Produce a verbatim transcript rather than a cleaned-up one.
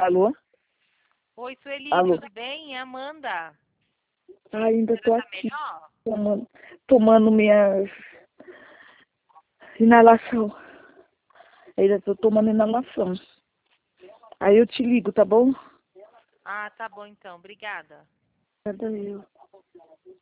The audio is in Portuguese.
Alô? Oi, Sueli, Alô? tudo bem? É Amanda. Ah, ainda Você tô tá aqui melhor? tomando, tomando minha inalação. Ainda tô tomando inalação. Aí eu te ligo, tá bom? Ah, tá bom então. Obrigada. Cadê eu?